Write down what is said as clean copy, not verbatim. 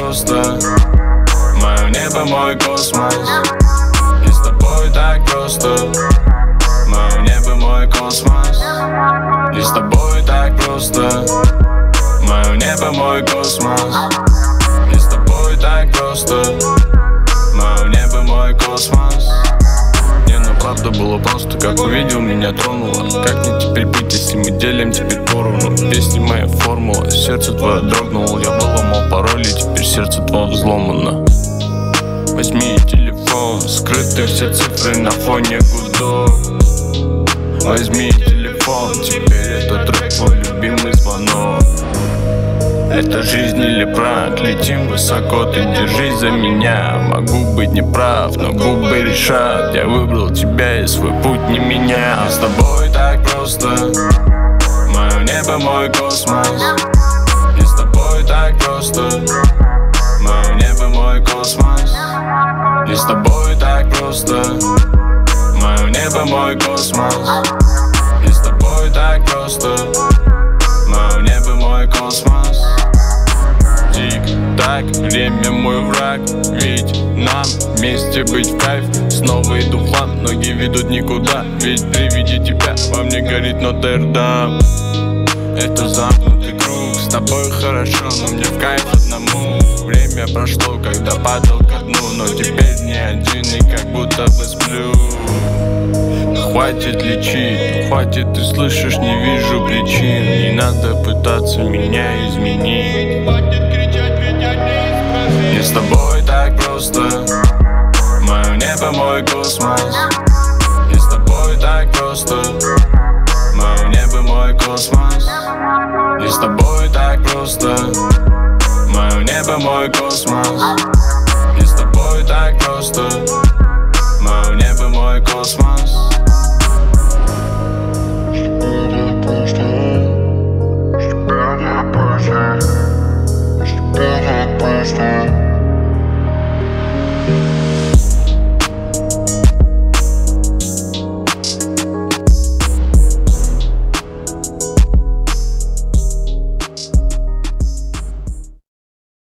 просто. Мое небо, мой космос. И с тобой так просто. Мое небо, мой космос. И с тобой так просто. Мое небо, мой космос. И с тобой так просто. Мое небо, мой космос. Не, ну правда было просто, как увидел, меня тронуло. Как мне теперь быть, если мы делим теперь поровну? Песни моя формула, сердце твое дрогнуло. Я выломал пароль, и теперь сердце твое взломано. Возьми телефон, скрыты все цифры на фоне гудок. Возьми телефон, теперь этот трек твой любимый звонок. Это жизнь или брак, летим высоко, ты держись за меня. Могу быть неправ, но губы решат. Я выбрал тебя и свой путь не менял. С тобой так просто. Мое небо, мой космос. И с тобой так просто. Мое небо, мой космос. И с тобой так просто. Мое небо, мой космос. И с тобой так просто. Мое небо, мой космос. Тик-так, время мой враг. Ведь нам вместе быть в кайф. Снова иду в план, ноги ведут никуда. Ведь при виде тебя во мне горит Нотр-Дам. Это замкнутый круг. С тобой хорошо, но мне в кайф одному. Время прошло, когда падал ко дну. Но теперь не один и как будто бы сплю. Хватит лечить, хватит, ты слышишь, не вижу причин. Не надо пытаться меня изменить. И с тобой так просто. Мое небо, мой космос. И с тобой так просто. Мое небо, мой космос. И с тобой так просто. Мое небо, мой космос. И с тобой так просто. Мое небо, мой космос.